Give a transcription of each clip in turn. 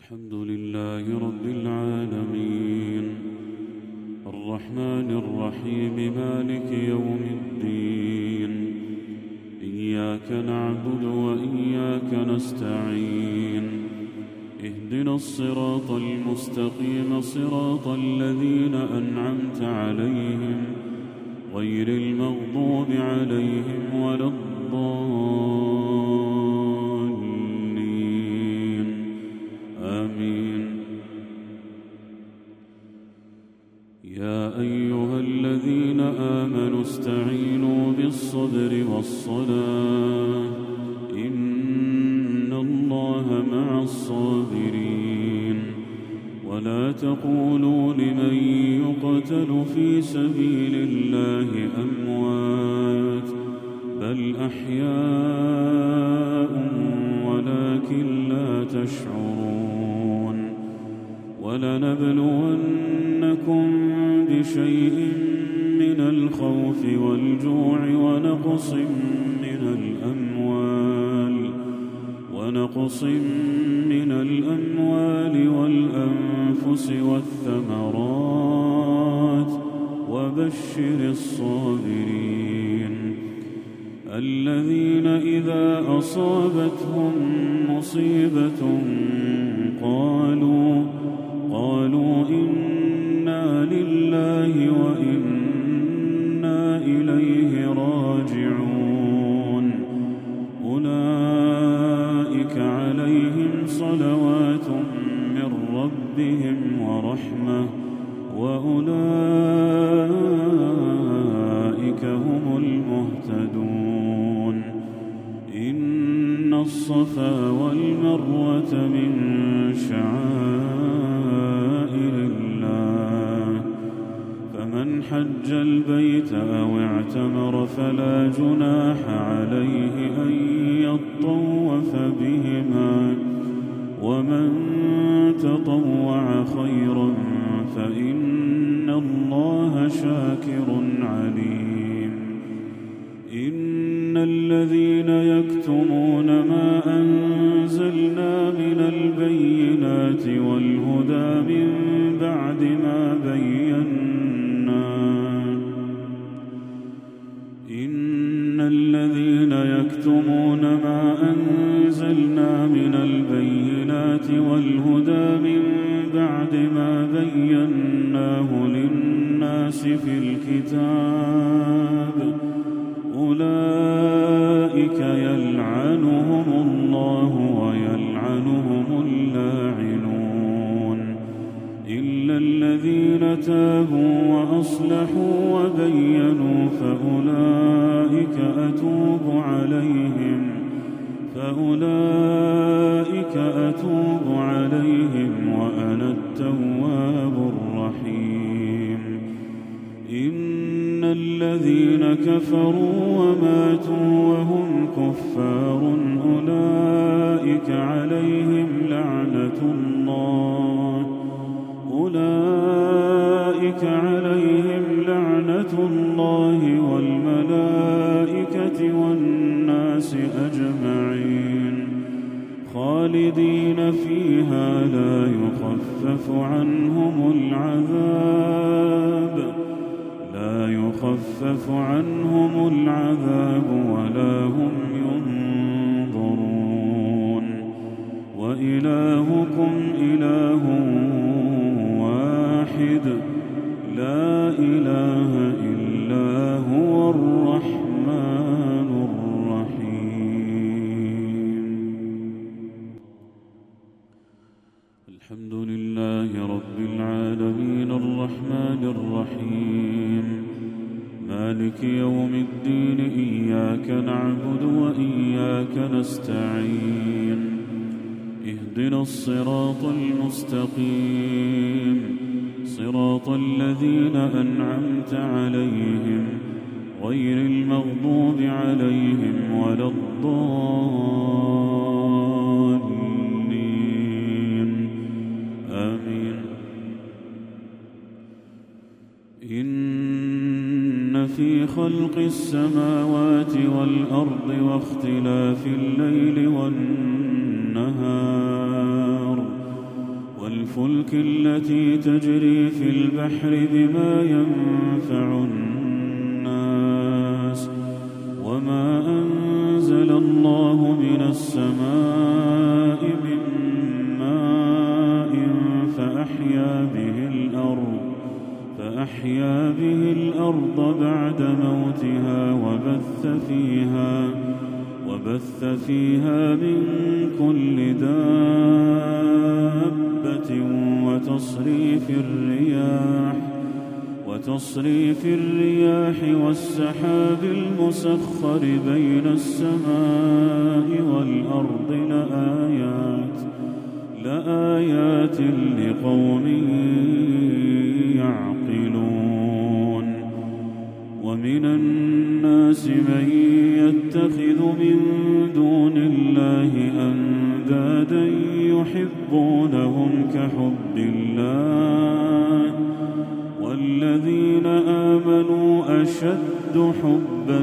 الحمد لله رب العالمين الرحمن الرحيم مالك يوم الدين إياك نعبد وإياك نستعين اهدنا الصراط المستقيم صراط الذين أنعمت عليهم غير المغضوب عليهم ولا الضالين آمين. يا أيها الذين آمنوا استعينوا بالصبر والصلاة إن الله مع الصابرين. ولا تقولوا لمن يقتل في سبيل الله أموات بل أحياء ولكن لا تشعرون. ولنبلونكم بشيء من الخوف والجوع ونقص من الأموال والأنفس والثمرات وبشر الصابرين الذين إذا أصابتهم مصيبة قالوا إنا لله وإنا إليه راجعون. أولئك عليهم صلوات من ربهم ورحمة وأولئك هم المهتدون. إن الصفا والمروة من شعائر الله فمن حج البيت أو اعتمر فلا جناح عليه أن يطوف بهما ومن تطوع خيرا فإن الله شاكر عليم. إن الذين يكتمون ما أنزلنا من البينات والهدى من بعد ما بيناه للناس في الكتاب أولئك يلعنهم الله ويلعنهم اللاعنون إلا الذين تابوا وأصلحوا وبينوا فأولئك أتوب عليهم وأنا التواب الرحيم. إن الذين كفروا وماتوا وهم كفار أولئك عليهم لعنة الله والملائكة والناس أجمعين خالدين فيها لا يخفف عنهم العذاب ولا هم ينظرون. وإلهكم إله واحد لا إله إلا هو الرحمن الرحيم. الحمد لله رب العالمين الرحمن الرحيم مالك يوم الدين إياك نعبد وإياك نستعين اهدنا الصراط المستقيم صراط الذين أنعمت عليهم غير المغضوب عليهم ولا الضالين آمين. إن في خلق السماوات والأرض واختلاف الليل والنهار والفلك التي تجري في البحر بما ينفع الناس وما أنزل الله من السماء من ماء فأحيا به الأرض بعد موتها وبث فيها من كل دابة وتصريف الرياح والسحاب المسخر بين السماء والأرض لآيات لقوم يعقلون ومن الناس من يتخذ من دون الله أندادا يحبونهم كحب الله والذين آمنوا أشد حبا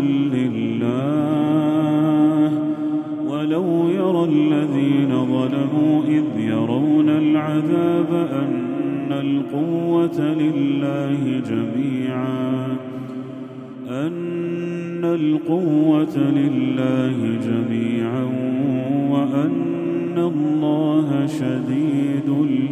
لله ولو يرى الذين ظلموا إذ يرون العذاب أن القوة لله جميعا وأن الله شديد